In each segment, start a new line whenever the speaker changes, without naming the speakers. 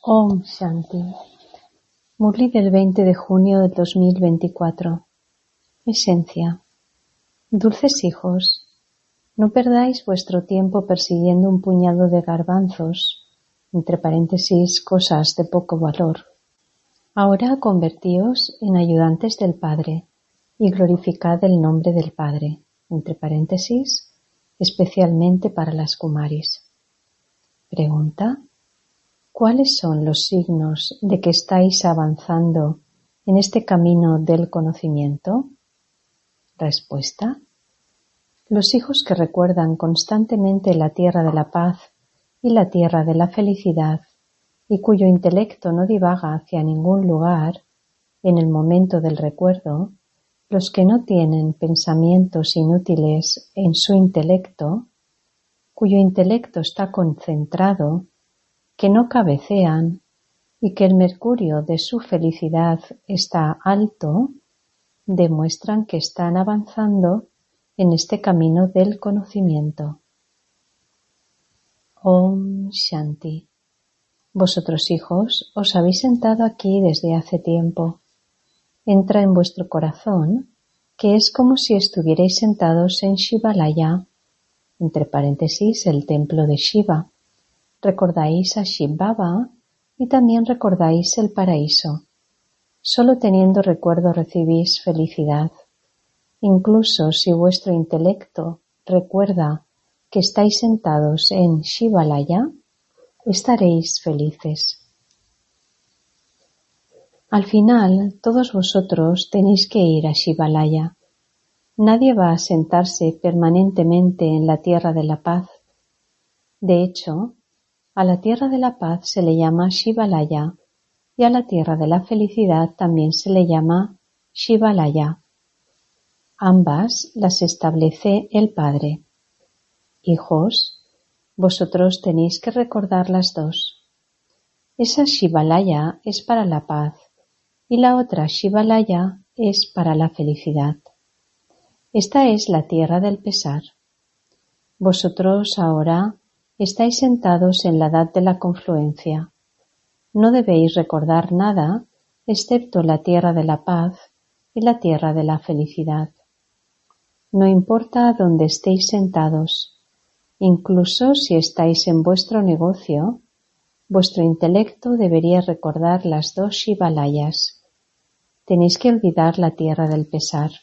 Om Shanti. Murli del 20 de junio de 2024. Esencia. Dulces hijos, no perdáis vuestro tiempo persiguiendo un puñado de garbanzos, entre paréntesis, cosas de poco valor. Ahora convertíos en ayudantes del Padre y glorificad el nombre del Padre, entre paréntesis, especialmente para las Kumaris. Pregunta: ¿cuáles son los signos de que estáis avanzando en este camino del conocimiento? Respuesta: los hijos que recuerdan constantemente la tierra de la paz y la tierra de la felicidad y cuyo intelecto no divaga hacia ningún lugar, en el momento del recuerdo, los que no tienen pensamientos inútiles en su intelecto, cuyo intelecto está concentrado, que no cabecean y que el mercurio de su felicidad está alto, demuestran que están avanzando en este camino del conocimiento. Om Shanti. Vosotros, hijos, os habéis sentado aquí desde hace tiempo. Entra en vuestro corazón que es como si estuvierais sentados en Shivalaya, entre paréntesis, el templo de Shiva. Recordáis a Shiv Baba y también recordáis el paraíso. Solo teniendo recuerdo recibís felicidad. Incluso si vuestro intelecto recuerda que estáis sentados en Shivalaya, estaréis felices. Al final, todos vosotros tenéis que ir a Shivalaya. Nadie va a sentarse permanentemente en la tierra de la paz. De hecho, a la tierra de la paz se le llama Shivalaya y a la tierra de la felicidad también se le llama Shivalaya. Ambas las establece el Padre. Hijos, vosotros tenéis que recordar las dos. Esa Shivalaya es para la paz y la otra Shivalaya es para la felicidad. Esta es la tierra del pesar. Vosotros ahora estáis sentados en la edad de la confluencia. No debéis recordar nada excepto la tierra de la paz y la tierra de la felicidad. No importa dónde estéis sentados, incluso si estáis en vuestro negocio, vuestro intelecto debería recordar las dos Shivalayas. Tenéis que olvidar la tierra del pesar.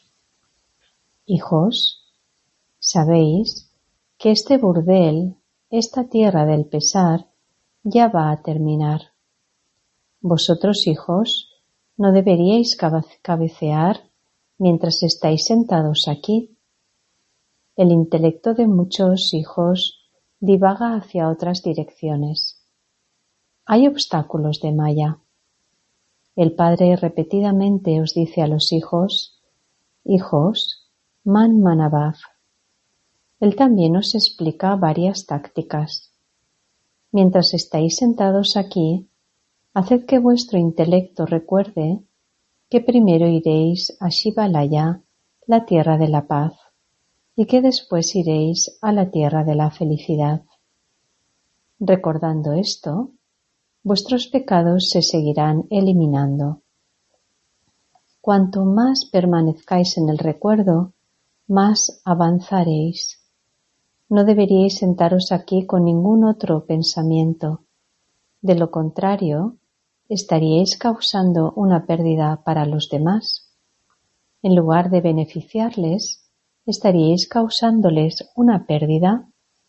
Hijos, sabéis que este burdel, esta tierra del pesar, ya va a terminar. Vosotros, hijos, no deberíais cabecear mientras estáis sentados aquí. El intelecto de muchos hijos divaga hacia otras direcciones. Hay obstáculos de Maya. El Padre repetidamente os dice a los hijos: hijos, man manavav. Él también os explica varias tácticas. Mientras estáis sentados aquí, haced que vuestro intelecto recuerde que primero iréis a Shivalaya, la tierra de la paz, y que después iréis a la tierra de la felicidad. Recordando esto, vuestros pecados se seguirán eliminando. Cuanto más permanezcáis en el recuerdo, más avanzaréis. No deberíais sentaros aquí con ningún otro pensamiento. De lo contrario, estaríais causando una pérdida para los demás. En lugar de beneficiarles, estaríais causándoles una pérdida.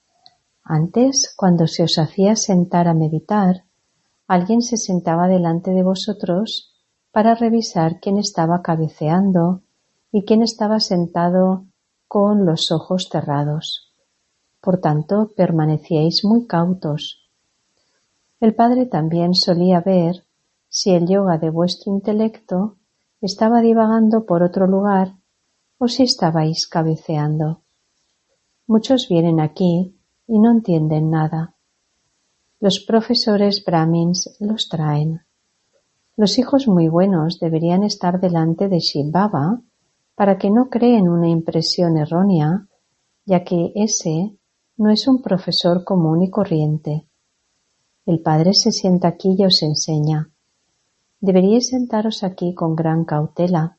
Antes, cuando se os hacía sentar a meditar, alguien se sentaba delante de vosotros para revisar quién estaba cabeceando y quién estaba sentado con los ojos cerrados. Por tanto, permanecíais muy cautos. El Padre también solía ver si el yoga de vuestro intelecto estaba divagando por otro lugar o si estabais cabeceando. Muchos vienen aquí y no entienden nada. Los profesores brahmins los traen. Los hijos muy buenos deberían estar delante de Shiv Baba para que no creen una impresión errónea, ya que ese no es un profesor común y corriente. El Padre se sienta aquí y os enseña. Deberíais sentaros aquí con gran cautela.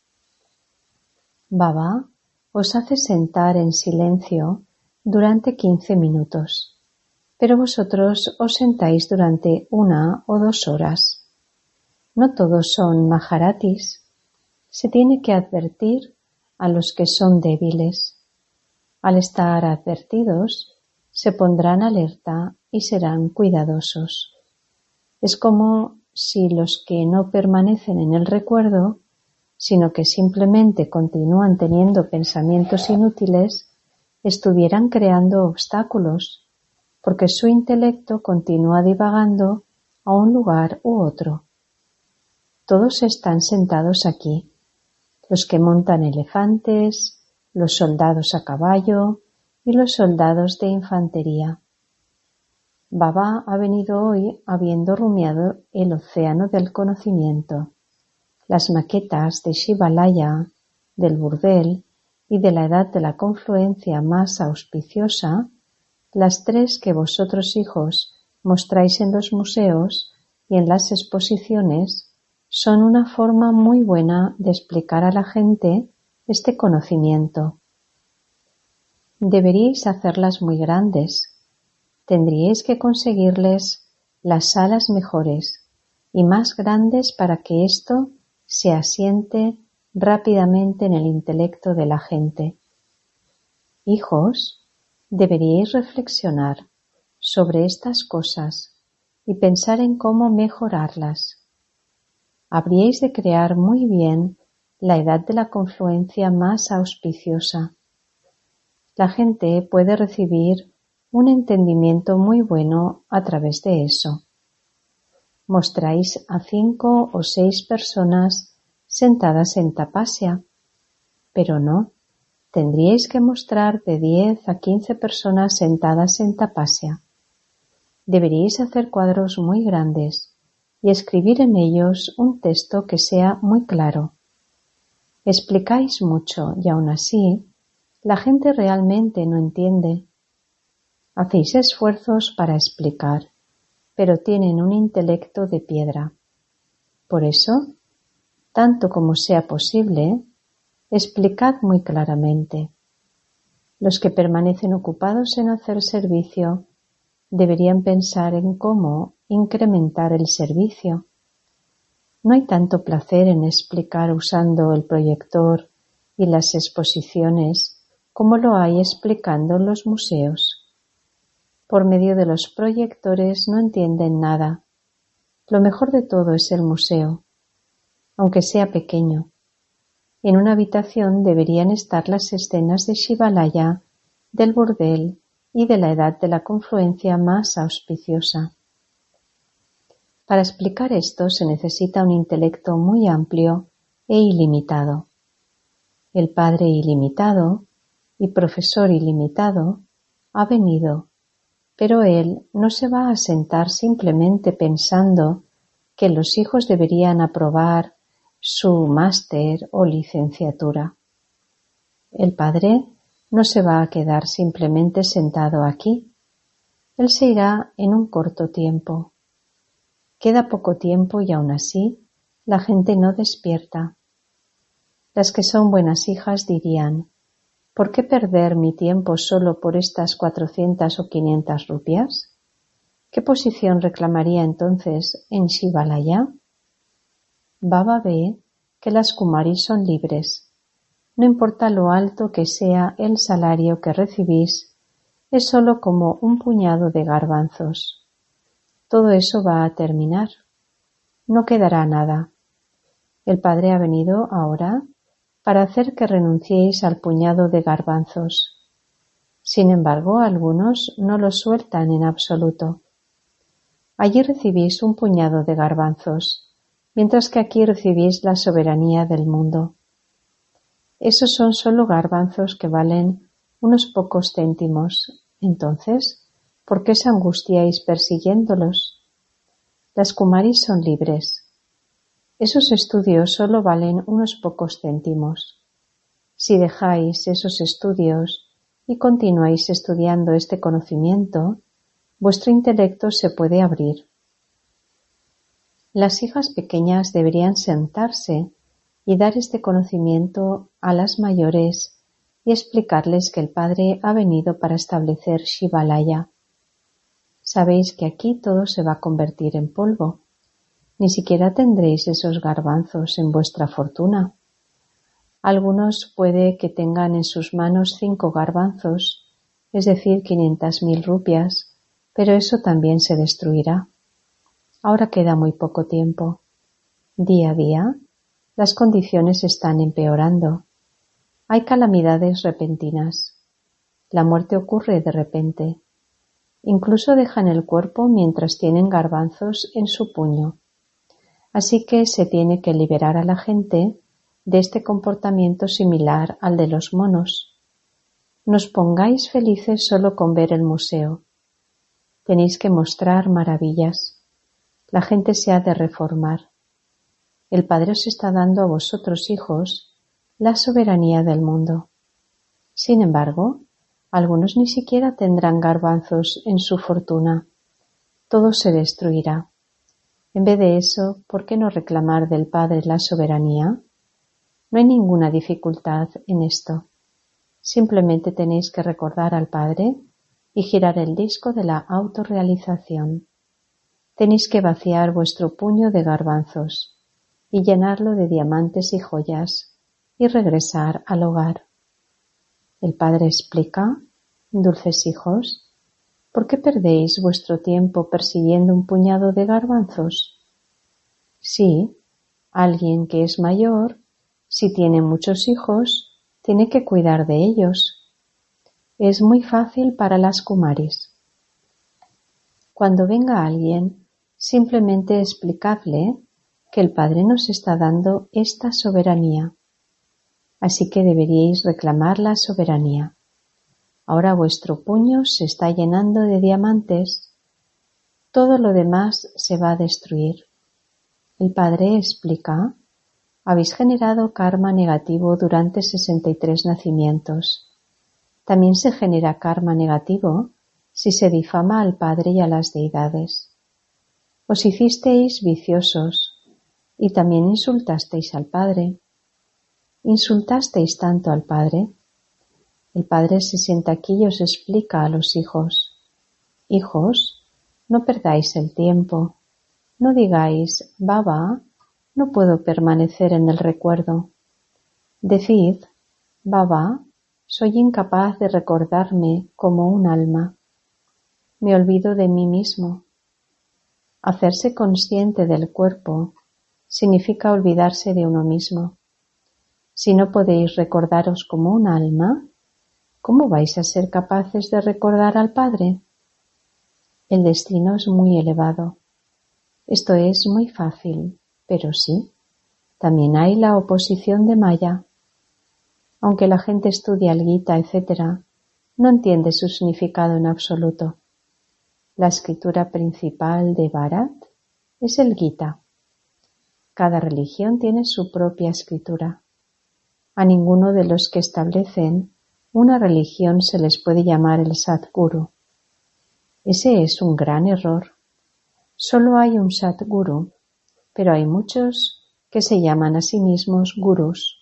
Baba os hace sentar en silencio durante 15 minutos, pero vosotros os sentáis durante 1 o 2 horas. No todos son Maharatis. Se tiene que advertir a los que son débiles. Al estar advertidos, se pondrán alerta y serán cuidadosos. Es como si los que no permanecen en el recuerdo, sino que simplemente continúan teniendo pensamientos inútiles, estuvieran creando obstáculos, porque su intelecto continúa divagando a un lugar u otro. Todos están sentados aquí, los que montan elefantes, los soldados a caballo y los soldados de infantería. Baba ha venido hoy habiendo rumiado el océano del conocimiento, las maquetas de Shivalaya, del burdel y de la edad de la confluencia más auspiciosa, las 3 que vosotros hijos mostráis en los museos y en las exposiciones, son una forma muy buena de explicar a la gente este conocimiento. Deberíais hacerlas muy grandes. Tendríais que conseguirles las salas mejores y más grandes para que esto se asiente rápidamente en el intelecto de la gente. Hijos, deberíais reflexionar sobre estas cosas y pensar en cómo mejorarlas. Habríais de crear muy bien la edad de la confluencia más auspiciosa. La gente puede recibir un entendimiento muy bueno a través de eso. Mostráis a 5 o 6 personas sentadas en tapasya, pero no, tendríais que mostrar de 10 a 15 personas sentadas en tapasya. Deberíais hacer cuadros muy grandes y escribir en ellos un texto que sea muy claro. Explicáis mucho y aún así la gente realmente no entiende. Hacéis esfuerzos para explicar, pero tienen un intelecto de piedra. Por eso, tanto como sea posible, explicad muy claramente. Los que permanecen ocupados en hacer servicio deberían pensar en cómo incrementar el servicio. No hay tanto placer en explicar usando el proyector y las exposiciones como lo hay explicando en los museos. Por medio de los proyectores no entienden nada. Lo mejor de todo es el museo, aunque sea pequeño. En una habitación deberían estar las escenas de Shivalaya, del burdel y de la edad de la confluencia más auspiciosa. Para explicar esto se necesita un intelecto muy amplio e ilimitado. El Padre ilimitado y Profesor ilimitado ha venido, pero él no se va a sentar simplemente pensando que los hijos deberían aprobar su máster o licenciatura. El Padre no se va a quedar simplemente sentado aquí. Él se irá en un corto tiempo. Queda poco tiempo y aún así la gente no despierta. Las que son buenas hijas dirían: ¿por qué perder mi tiempo solo por estas 400 o 500 rupias? ¿Qué posición reclamaría entonces en Shivalaya? Baba ve que las Kumaris son libres. No importa lo alto que sea el salario que recibís, es solo como un puñado de garbanzos. Todo eso va a terminar. No quedará nada. El Padre ha venido ahora para hacer que renunciéis al puñado de garbanzos. Sin embargo, algunos no lo sueltan en absoluto. Allí recibís un puñado de garbanzos, mientras que aquí recibís la soberanía del mundo. Esos son solo garbanzos que valen unos pocos céntimos. Entonces, ¿por qué os angustiáis persiguiéndolos? Las Kumaris son libres. Esos estudios solo valen unos pocos céntimos. Si dejáis esos estudios y continuáis estudiando este conocimiento, vuestro intelecto se puede abrir. Las hijas pequeñas deberían sentarse y dar este conocimiento a las mayores y explicarles que el Padre ha venido para establecer Shivalaya. Sabéis que aquí todo se va a convertir en polvo. Ni siquiera tendréis esos garbanzos en vuestra fortuna. Algunos puede que tengan en sus manos 5 garbanzos, es decir, 500.000 rupias, pero eso también se destruirá. Ahora queda muy poco tiempo. Día a día, las condiciones están empeorando. Hay calamidades repentinas. La muerte ocurre de repente. Incluso dejan el cuerpo mientras tienen garbanzos en su puño. Así que se tiene que liberar a la gente de este comportamiento similar al de los monos. No os pongáis felices solo con ver el museo. Tenéis que mostrar maravillas. La gente se ha de reformar. El Padre os está dando a vosotros, hijos, la soberanía del mundo. Sin embargo, algunos ni siquiera tendrán garbanzos en su fortuna. Todo se destruirá. En vez de eso, ¿por qué no reclamar del Padre la soberanía? No hay ninguna dificultad en esto. Simplemente tenéis que recordar al Padre y girar el disco de la autorrealización. Tenéis que vaciar vuestro puño de garbanzos y llenarlo de diamantes y joyas y regresar al hogar. El Padre explica: dulces hijos, ¿por qué perdéis vuestro tiempo persiguiendo un puñado de garbanzos? Sí, alguien que es mayor, si tiene muchos hijos, tiene que cuidar de ellos. Es muy fácil para las kumaris. Cuando venga alguien, simplemente explicadle que el Padre nos está dando esta soberanía. Así que deberíais reclamar la soberanía. Ahora vuestro puño se está llenando de diamantes. Todo lo demás se va a destruir. El Padre explica: habéis generado karma negativo durante 63 nacimientos. También se genera karma negativo si se difama al Padre y a las deidades. Os hicisteis viciosos y también insultasteis al Padre. Insultasteis tanto al Padre. El Padre se sienta aquí y os explica a los hijos: hijos, no perdáis el tiempo. No digáis: Baba, no puedo permanecer en el recuerdo. Decid: Baba, soy incapaz de recordarme como un alma. Me olvido de mí mismo. Hacerse consciente del cuerpo significa olvidarse de uno mismo. Si no podéis recordaros como un alma, ¿cómo vais a ser capaces de recordar al Padre? El destino es muy elevado. Esto es muy fácil, pero sí, también hay la oposición de Maya. Aunque la gente estudia el Gita, etc., no entiende su significado en absoluto. La escritura principal de Bharat es el Gita. Cada religión tiene su propia escritura. A ninguno de los que establecen una religión se les puede llamar el Sadguru. Ese es un gran error. Solo hay un Sadguru, pero hay muchos que se llaman a sí mismos gurús.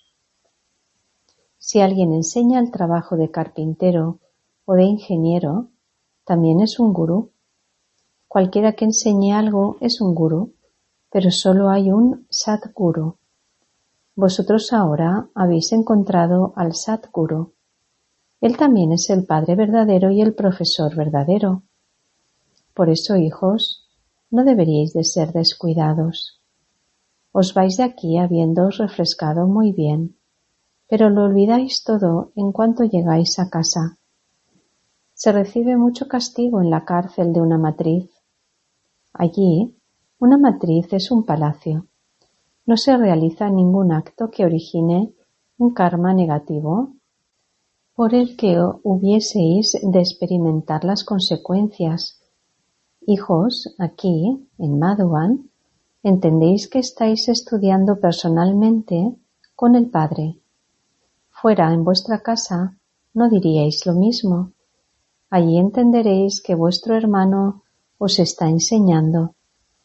Si alguien enseña el trabajo de carpintero o de ingeniero, también es un gurú. Cualquiera que enseñe algo es un gurú, pero solo hay un Sadguru. Vosotros ahora habéis encontrado al Sadguru. Él también es el Padre verdadero y el profesor verdadero. Por eso, hijos, no deberíais de ser descuidados. Os vais de aquí habiéndoos refrescado muy bien, pero lo olvidáis todo en cuanto llegáis a casa. Se recibe mucho castigo en la cárcel de una matriz. Allí, una matriz es un palacio. No se realiza ningún acto que origine un karma negativo por el que hubieseis de experimentar las consecuencias. Hijos, aquí, en Madhuban, entendéis que estáis estudiando personalmente con el Padre. Fuera, en vuestra casa, no diríais lo mismo. Allí entenderéis que vuestro hermano os está enseñando.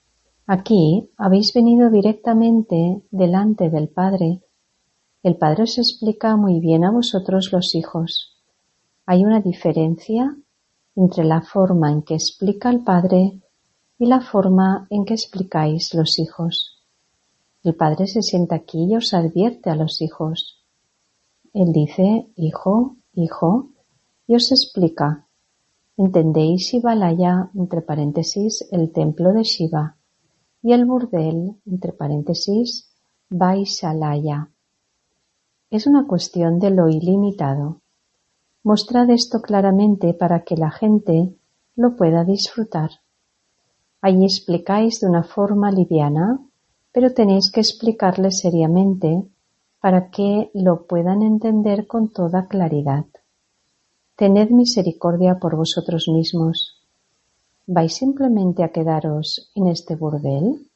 Aquí habéis venido directamente delante del Padre. El Padre os explica muy bien a vosotros los hijos. Hay una diferencia entre la forma en que explica el Padre y la forma en que explicáis los hijos. El Padre se sienta aquí y os advierte a los hijos. Él dice, hijo, hijo, y os explica. ¿Entendéis Shivalaya, entre paréntesis, el templo de Shiva, y el burdel, entre paréntesis, Vaishalaya? Es una cuestión de lo ilimitado. Mostrad esto claramente para que la gente lo pueda disfrutar. Allí explicáis de una forma liviana, pero tenéis que explicarle seriamente para que lo puedan entender con toda claridad. Tened misericordia por vosotros mismos. ¿Vais simplemente a quedaros en este burdel?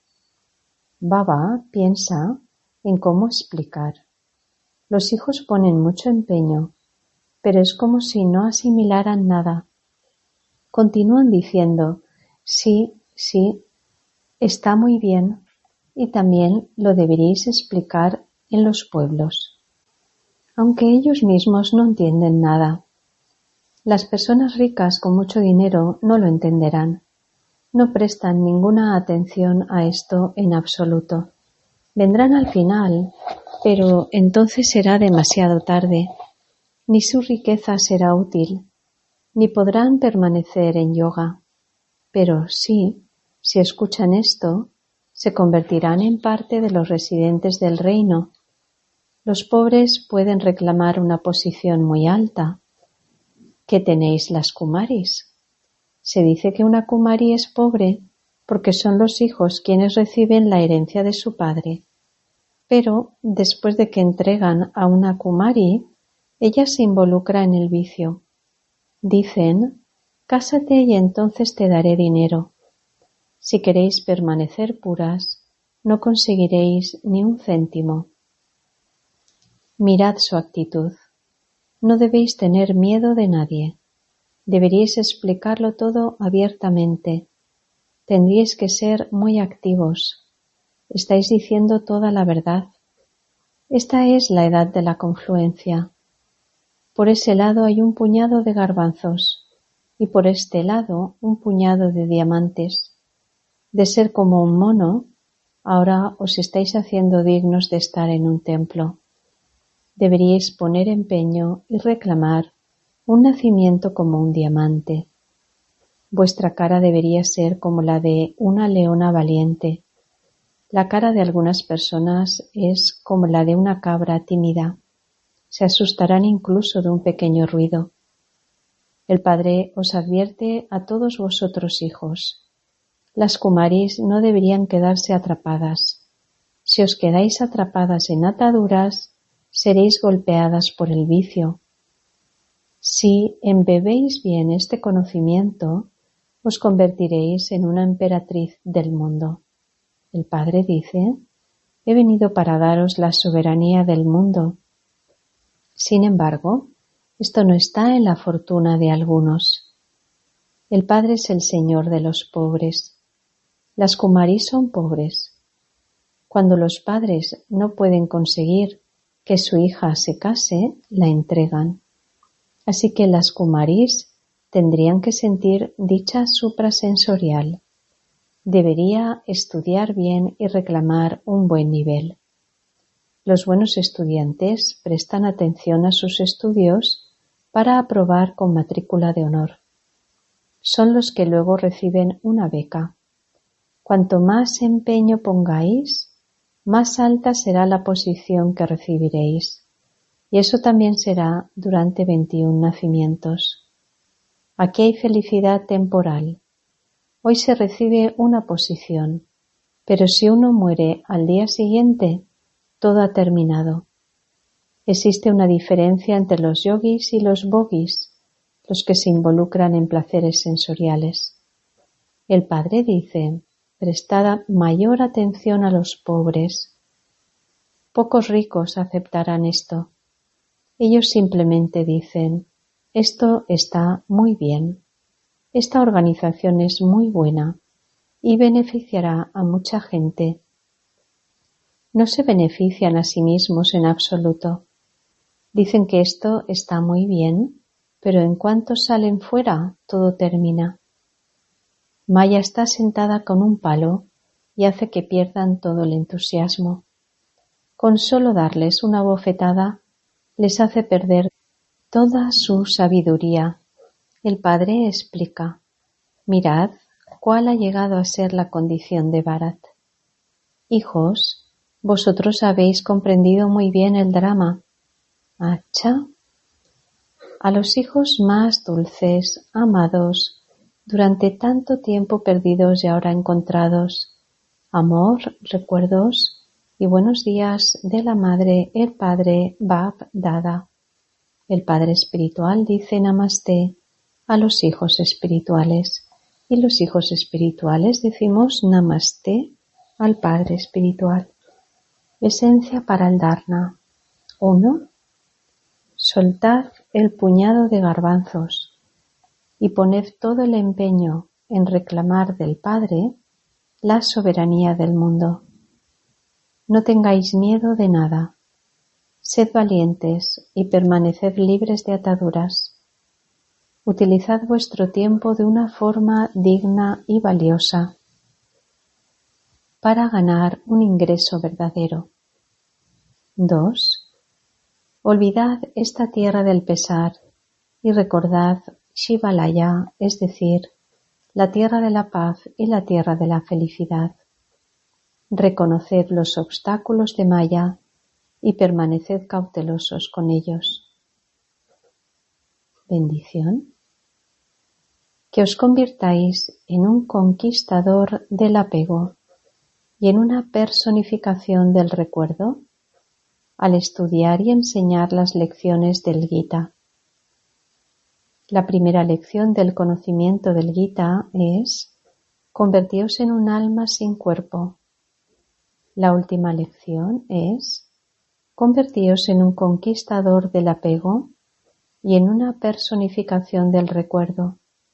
Baba piensa en cómo explicar. Los hijos ponen mucho empeño, pero es como si no asimilaran nada. Continúan diciendo, sí, sí, está muy bien, y también lo deberíais explicar en los pueblos. Aunque ellos mismos no entienden nada. Las personas ricas con mucho dinero no lo entenderán. No prestan ninguna atención a esto en absoluto. Vendrán al final, pero entonces será demasiado tarde. Ni su riqueza será útil, ni podrán permanecer en yoga. Pero sí, si escuchan esto, se convertirán en parte de los residentes del reino. Los pobres pueden reclamar una posición muy alta. ¿Qué tenéis las kumaris? Se dice que una kumari es pobre porque son los hijos quienes reciben la herencia de su padre. Pero después de que entregan a una kumari, ella se involucra en el vicio. Dicen, cásate y entonces te daré dinero. Si queréis permanecer puras, no conseguiréis ni un céntimo. Mirad su actitud. No debéis tener miedo de nadie. Deberíais explicarlo todo abiertamente. Tendríais que ser muy activos. Estáis diciendo toda la verdad. Esta es la edad de la confluencia. Por ese lado hay un puñado de garbanzos y por este lado un puñado de diamantes. De ser como un mono, ahora os estáis haciendo dignos de estar en un templo. Deberíais poner empeño y reclamar un nacimiento como un diamante. Vuestra cara debería ser como la de una leona valiente. La cara de algunas personas es como la de una cabra tímida. Se asustarán incluso de un pequeño ruido. El Padre os advierte a todos vosotros hijos. Las kumaris no deberían quedarse atrapadas. Si os quedáis atrapadas en ataduras, seréis golpeadas por el vicio. Si embebéis bien este conocimiento, os convertiréis en una emperatriz del mundo. El Padre dice, he venido para daros la soberanía del mundo. Sin embargo, esto no está en la fortuna de algunos. El Padre es el Señor de los pobres. Las kumaris son pobres. Cuando los padres no pueden conseguir que su hija se case, la entregan. Así que las kumaris tendrían que sentir dicha suprasensorial. Debería estudiar bien y reclamar un buen nivel. Los buenos estudiantes prestan atención a sus estudios para aprobar con matrícula de honor. Son los que luego reciben una beca. Cuanto más empeño pongáis, más alta será la posición que recibiréis. Y eso también será durante 21 nacimientos. Aquí hay felicidad temporal. Hoy se recibe una posición, pero si uno muere al día siguiente, todo ha terminado. Existe una diferencia entre los yogis y los bogis, los que se involucran en placeres sensoriales. El Padre dice, prestad mayor atención a los pobres. Pocos ricos aceptarán esto. Ellos simplemente dicen, esto está muy bien. Esta organización es muy buena. y beneficiará a mucha gente. No se benefician a sí mismos en absoluto. Dicen que esto está muy bien, pero en cuanto salen fuera, todo termina. Maya está sentada con un palo y hace que pierdan todo el entusiasmo. Con solo darles una bofetada, les hace perder toda su sabiduría. El padre explica: mirad cuál ha llegado a ser la condición de Bharat. Hijos, vosotros habéis comprendido muy bien el drama. ¿Acha? A los hijos más dulces, amados, durante tanto tiempo perdidos y ahora encontrados, amor, recuerdos y buenos días de la madre, el padre Bap Dada. El padre espiritual dice Namaste a los hijos espirituales y los hijos espirituales decimos Namaste al padre espiritual. Esencia para el Dharna. 1. Soltad el puñado de garbanzos y poned todo el empeño en reclamar del Padre la soberanía del mundo. No tengáis miedo de nada. Sed valientes y permaneced libres de ataduras. Utilizad vuestro tiempo de una forma digna y valiosa para ganar un ingreso verdadero. 2. Olvidad esta tierra del pesar y recordad Shivalaya, es decir, la tierra de la paz y la tierra de la felicidad. Reconoced los obstáculos de Maya y permaneced cautelosos con ellos. Bendición. Que os convirtáis en un conquistador del apego y en una personificación del recuerdo al estudiar y enseñar las lecciones del Gita. La primera lección del conocimiento del Gita es: convertíos en un alma sin cuerpo. La última lección es: convertíos en un conquistador del apego y en una personificación del recuerdo.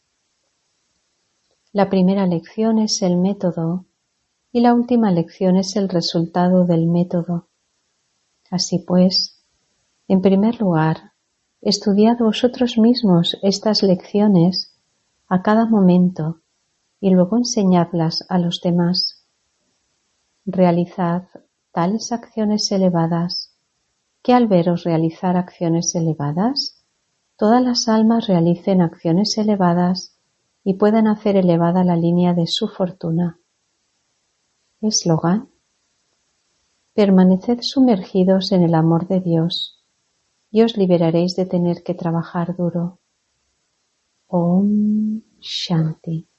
La primera lección es el método y la última lección es el resultado del método. Así pues, en primer lugar, estudiad vosotros mismos estas lecciones a cada momento y luego enseñadlas a los demás. Realizad tales acciones elevadas que al veros realizar acciones elevadas, todas las almas realicen acciones elevadas y puedan hacer elevada la línea de su fortuna. Eslogan: permaneced sumergidos en el amor de Dios y os liberaréis de tener que trabajar duro. Om Shanti.